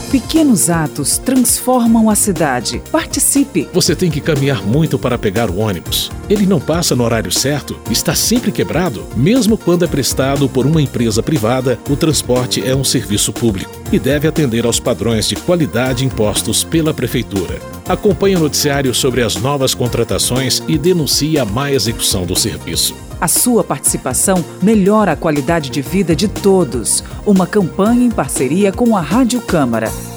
Pequenos atos transformam a cidade. Participe! Você tem que caminhar muito para pegar o ônibus. Ele não passa no horário certo, está sempre quebrado. Mesmo quando é prestado por uma empresa privada, o transporte é um serviço público e deve atender aos padrões de qualidade impostos pela Prefeitura. Acompanhe o noticiário sobre as novas contratações e denuncie a má execução do serviço. A sua participação melhora a qualidade de vida de todos. Uma campanha em parceria com a Rádio Câmara.